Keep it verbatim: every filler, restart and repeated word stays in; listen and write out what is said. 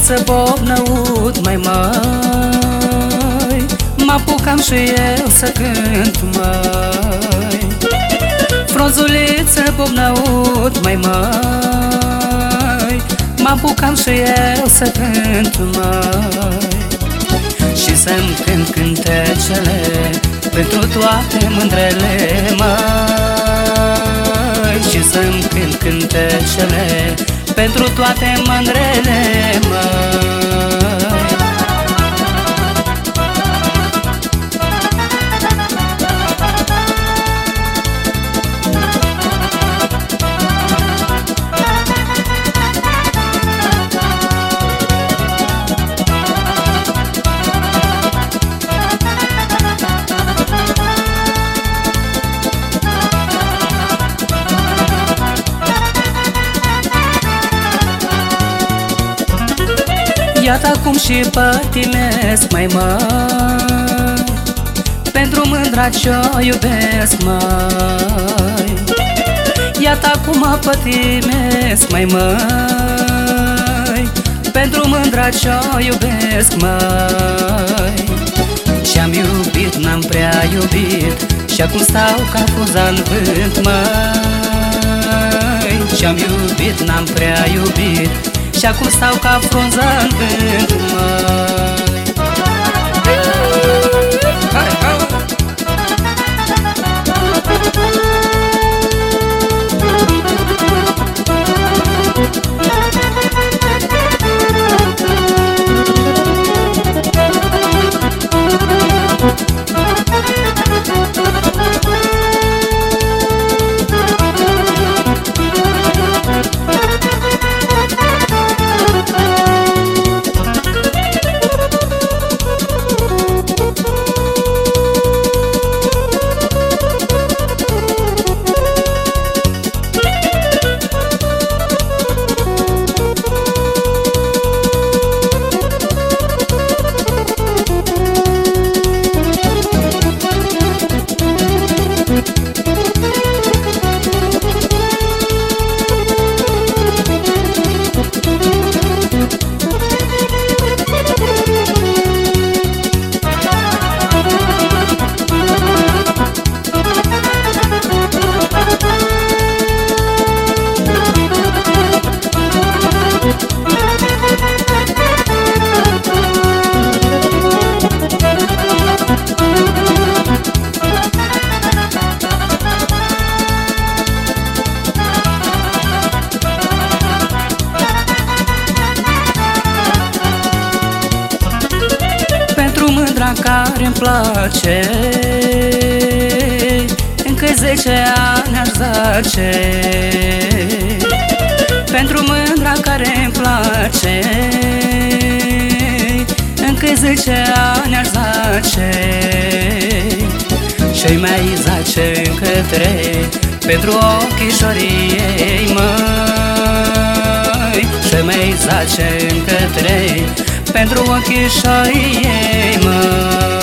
frunzuliță bobnăut, mai mai m-apucam și eu să cânt, mai frunzuliță bobnăut, mai mai m-apucam și eu să cânt, mai și să-mi cânt cântecele pentru toate mândrele, mai și să-mi cânt cântecele pentru toate mândrele, mai. Iată acum și pătimesc, mai mai pentru mândra ce-o iubesc, mai iată acum pătimesc, mai mai pentru mândra ce-o iubesc, mai și-am iubit, n-am prea iubit și acum stau ca fuza în vânt, mai și-am iubit, n-am prea iubit și acum stau ca frunza în vânt, măi. Hai, hai. Care-mi place, încă zece ani aș zace, pentru mândra care-mi place, încă zece ani aș zace, și-i mai zace încă trei pentru ochișorii ei, măi, și-i mai zace încă trei pentru ochișorii ei, măi.